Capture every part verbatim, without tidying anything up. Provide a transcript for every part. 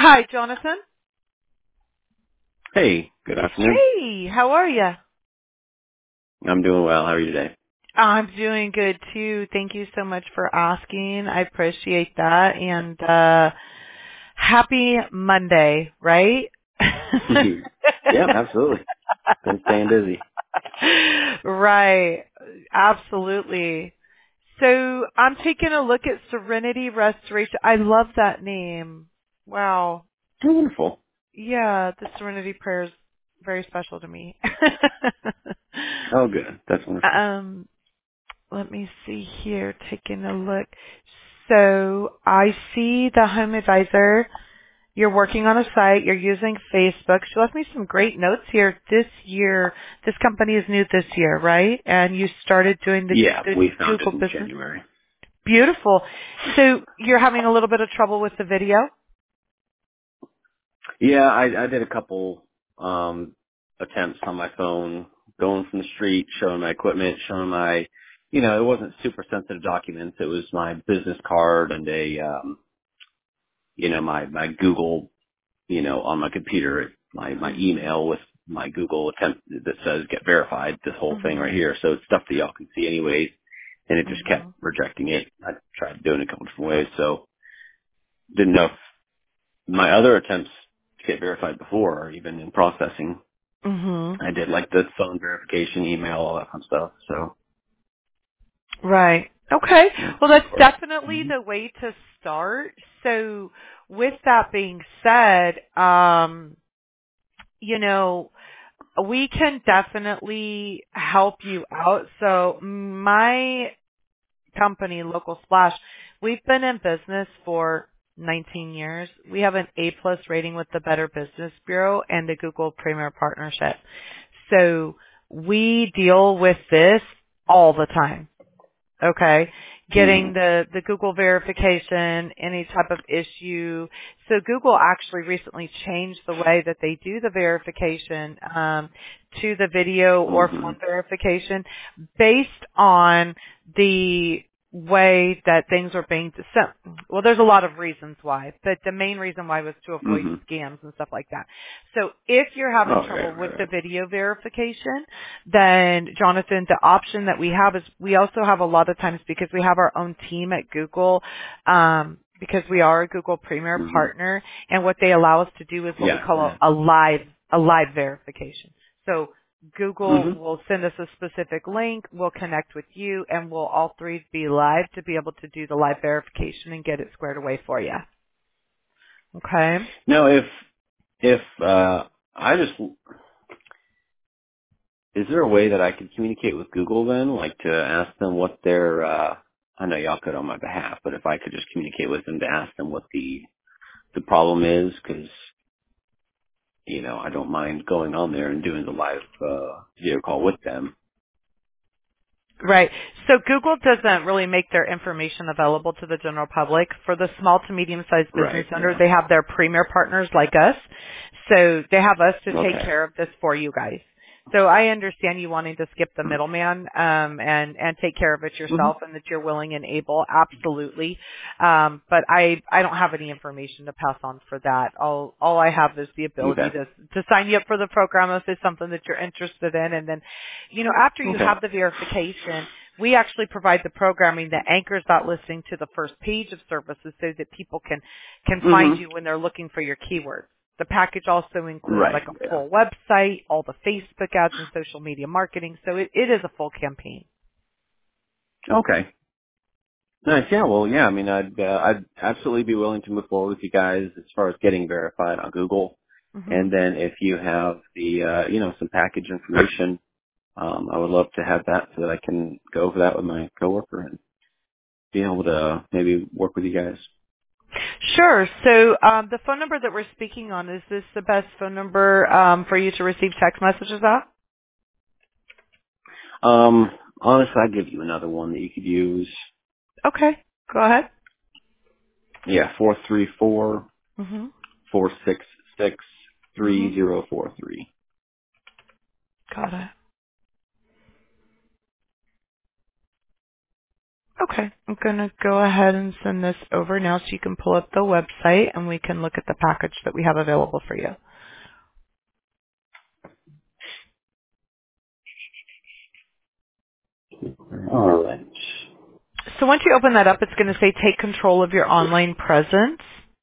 Hi, Jonathan. Hey, good afternoon. Hey, how are you? I'm doing well. How are you today? I'm doing good too. Thank you so much for asking. I appreciate that. And uh happy Monday, right? Yeah, absolutely. Been staying busy. Right. Absolutely. So I'm taking a look at Serenity Restoration. I love that name. Wow. Oh, wonderful. Yeah, the Serenity Prayer is very special to me. Oh, good. That's wonderful. um, let me see here, taking a look. So I see the Home Advisor. You're working on a site. You're using Facebook. She left me some great notes here. This year, this company is new this year, right? And you started doing the, Yeah, the we found it Google in business. January. Beautiful. So you're having a little bit of trouble with the video? Yeah, I, I did a couple um attempts on my phone, going from the street, showing my equipment, showing my, you know, it wasn't super sensitive documents. It was my business card and a, um, you know, my my Google, you know, on my computer, my, my Mhm. email with my Google attempt that says get verified, this whole thing right Mhm. here. So it's stuff that y'all can see anyways. And it just kept Mhm. rejecting it. I tried doing it a couple different ways. So didn't know if my other attempts to get verified before or even in processing, Mhm. I did like the phone verification, email, all that kind of stuff. So Right. Okay. yeah, Well, that's or, definitely the way to start. So, with that being said, um, you know, we can definitely help you out. So, my company, Local Splash, we've been in business for nineteen years. We have an A plus rating with the Better Business Bureau and the Google Premier Partnership. So, we deal with this all the time. Okay. hmm Getting the, the Google verification, any type of issue. So Google actually recently changed the way that they do the verification um, to the video or hmm phone verification based on the way that things are being sent. Well, there's a lot of reasons why, but the main reason why was to avoid hmm scams and stuff like that. So if you're having Oh, trouble right, with right, the right. video verification, then Jonathan, the option that we have is we also have a lot of times because we have our own team at Google, um, because we are a Google Premier hmm partner, and what they allow us to do is what we Yeah, call yeah. a, a live a live verification. So Google hmm will send us a specific link, we'll connect with you, and we'll all three be live to be able to do the live verification and get it squared away for you. Okay? No, if, if, uh, I just is there a way that I could communicate with Google then, like to ask them what their, uh, I know y'all could on my behalf, but if I could just communicate with them to ask them what the, the problem is, because, you know, I don't mind going on there and doing the live, uh, video call with them. Right. So Google doesn't really make their information available to the general public. For the small to medium-sized business Right, owners, yeah. they have their premier partners like us. So they have us to take Okay. care of this for you guys. So I understand you wanting to skip the middleman um, and and take care of it hmm yourself, and that you're willing and able. Absolutely. Um, but I I don't have any information to pass on for that. All all I have is the ability Okay. to to sign you up for the program if it's something that you're interested in, and then you know, after you Okay. have the verification, we actually provide the programming that anchors that listing to the first page of services so that people can, can find hmm you when they're looking for your keywords. The package also includes Right, like a yeah. full website, all the Facebook ads and social media marketing. So it, it is a full campaign. Okay. Nice, yeah, well, yeah, I mean, I'd, uh, I'd absolutely be willing to move forward with you guys as far as getting verified on Google. hmm And then if you have the, uh, you know, some package information, Um, I would love to have that so that I can go over that with my coworker and be able to maybe work with you guys. Sure. So um, the phone number that we're speaking on, is this the best phone number um, for you to receive text messages at? Um, honestly, I'd give you another one that you could use. Okay. Go ahead. Yeah, four three four hmm four six six hmm three zero four three. Got it. Okay, I'm going to go ahead and send this over now so you can pull up the website and we can look at the package that we have available for you. All right. So once you open that up, it's going to say take control of your online presence.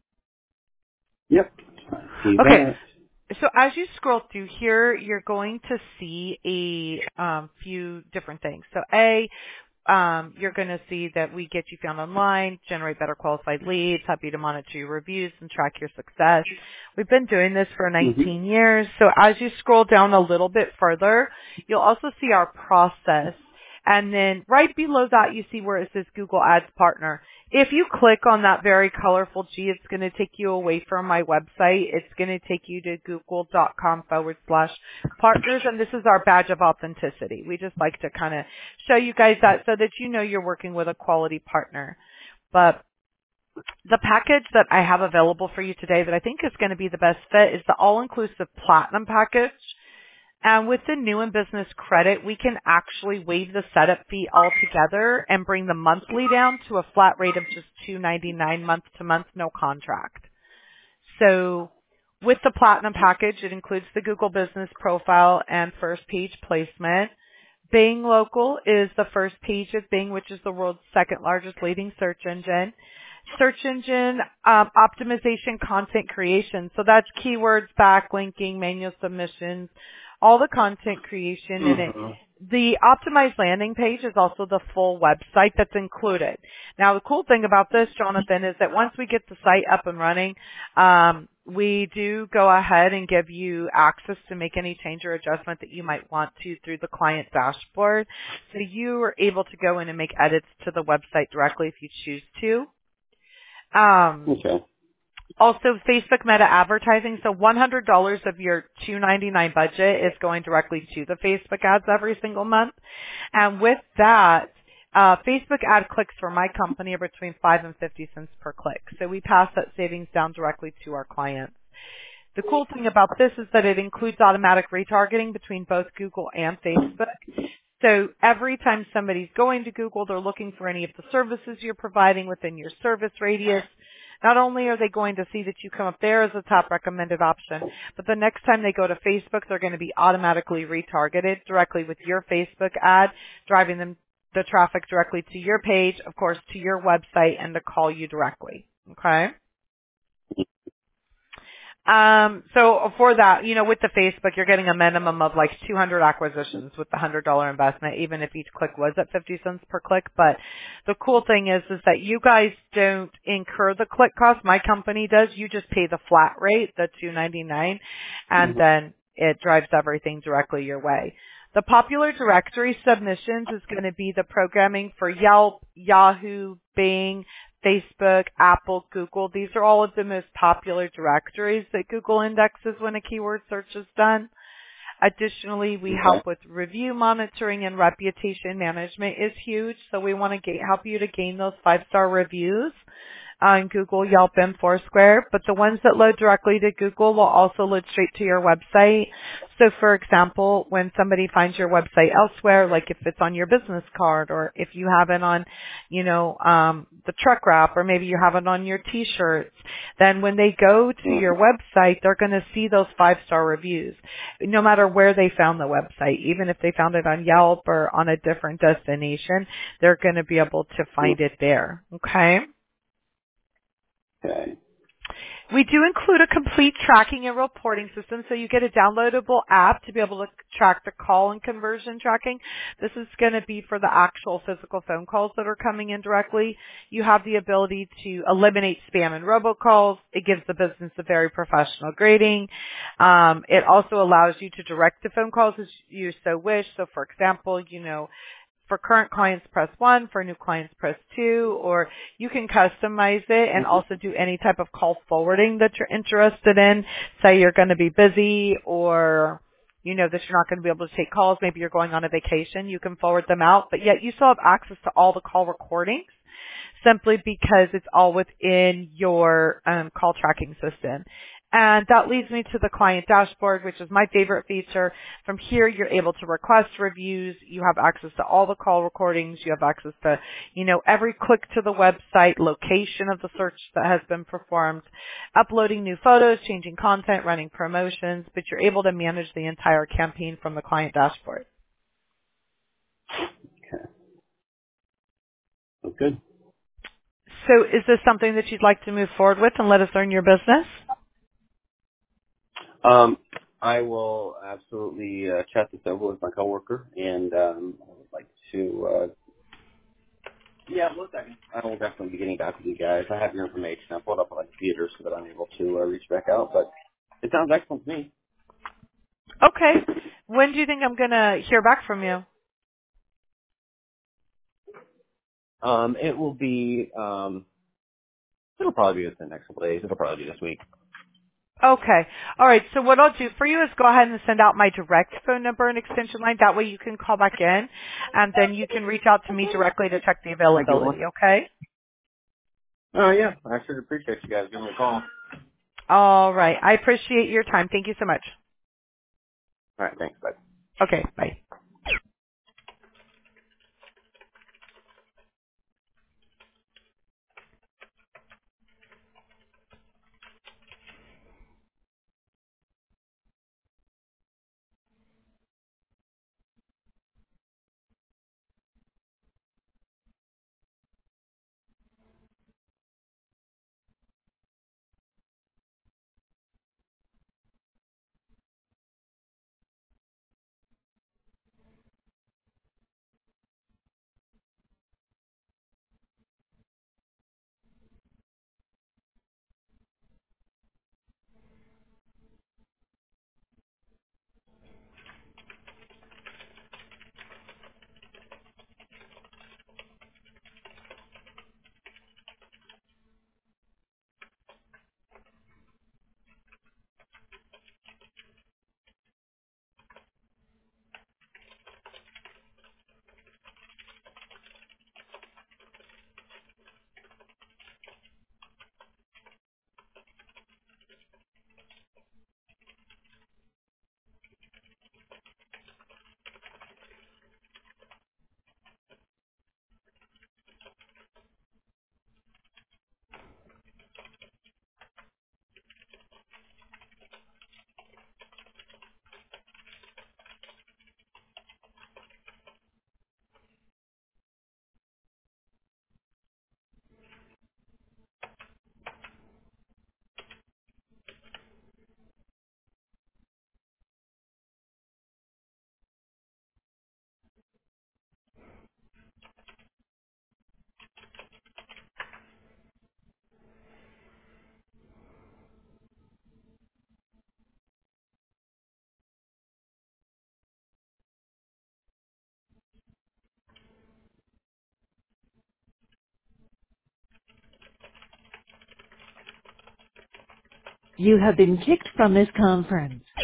Yep. I see Okay, that. so as you scroll through here, you're going to see a um, few different things. So A, Um, you're going to see that we get you found online, generate better qualified leads, help you to monitor your reviews and track your success. We've been doing this for Mm-hmm. nineteen years. So as you scroll down a little bit further, you'll also see our process. And then right below that, you see where it says Google Ads Partner. If you click on that very colorful G, it's going to take you away from my website. It's going to take you to google.com forward slash partners. And this is our badge of authenticity. We just like to kind of show you guys that so that you know you're working with a quality partner. But the package that I have available for you today that I think is going to be the best fit is the all-inclusive platinum package. And with the new and business credit, we can actually waive the setup fee altogether and bring the monthly down to a flat rate of just two ninety-nine month to month, no contract. So with the platinum package, it includes the Google business profile and first page placement. Bing Local is the first page of Bing, which is the world's second largest leading search engine. Search engine um, optimization, content creation. So that's keywords, backlinking, manual submissions, all the content creation in it. Mm-hmm. The optimized landing page is also the full website that's included. Now, the cool thing about this, Jonathan, is that once we get the site up and running, um, we do go ahead and give you access to make any change or adjustment that you might want to through the client dashboard. So you are able to go in and make edits to the website directly if you choose to. Um, Okay. Also, Facebook Meta advertising. So one hundred dollars of your two ninety-nine budget is going directly to the Facebook ads every single month. And with that, uh, Facebook ad clicks for my company are between five and fifty cents per click. So we pass that savings down directly to our clients. The cool thing about this is that it includes automatic retargeting between both Google and Facebook. So every time somebody's going to Google, they're looking for any of the services you're providing within your service radius. Not only are they going to see that you come up there as a top recommended option, but the next time they go to Facebook, they're going to be automatically retargeted directly with your Facebook ad, driving them the traffic directly to your page, of course, to your website, and to call you directly. Okay? Um, so for that, you know, with the Facebook, you're getting a minimum of like two hundred acquisitions with the one hundred dollars investment, even if each click was at fifty cents per click. But the cool thing is, is that you guys don't incur the click cost. My company does. You just pay the flat rate, the two ninety-nine, and Mm-hmm. then it drives everything directly your way. The popular directory submissions is going to be the programming for Yelp, Yahoo, Bing, Facebook, Apple, Google. These are all of the most popular directories that Google indexes when a keyword search is done. Additionally, we Okay. help with review monitoring, and reputation management is huge. So we want to ga- help you to gain those five-star reviews on Google, Yelp, and Foursquare. But the ones that load directly to Google will also load straight to your website. So for example, when somebody finds your website elsewhere, like if it's on your business card, or if you have it on, you know, um, the truck wrap, or maybe you have it on your t-shirts, then when they go to your website, they're going to see those five-star reviews, no matter where they found the website. Even if they found it on Yelp or on a different destination, they're going to be able to find it there. Okay? Okay. We do include a complete tracking and reporting system, so you get a downloadable app to be able to track the call and conversion tracking. This is going to be for the actual physical phone calls that are coming in directly. You have the ability to eliminate spam and robocalls. It gives the business a very professional grading. Um, it also allows you to direct the phone calls as you so wish. So, for example, you know, for current clients, press one. For new clients, press two. Or you can customize it and also do any type of call forwarding that you're interested in. Say you're going to be busy, or you know that you're not going to be able to take calls. Maybe you're going on a vacation. You can forward them out, but yet you still have access to all the call recordings, simply because it's all within your um, call tracking system. And that leads me to the client dashboard, which is my favorite feature. From here, you're able to request reviews. You have access to all the call recordings. You have access to, you know, every click to the website, location of the search that has been performed, uploading new photos, changing content, running promotions, but you're able to manage the entire campaign from the client dashboard. Okay. That's good. So is this something that you'd like to move forward with and let us earn your business? Um, I will absolutely uh, chat this over with my coworker, and um, I would like to. Uh, yeah, one second. I will definitely be getting back with you guys. I have your information. I pulled up on like theater so that I'm able to uh, reach back out. But it sounds excellent to me. Okay. When do you think I'm going to hear back from you? Um, it will be. Um, it'll probably be within the next couple days. It'll probably be this week. Okay. All right. So what I'll do for you is go ahead and send out my direct phone number and extension line. That way you can call back in, and then you can reach out to me directly to check the I get one. availability. Okay? Oh yeah, I sure appreciate you guys giving me a call. All right. I appreciate your time. Thank you so much. All right, thanks. Bye. Okay. Bye. You have been kicked from this conference.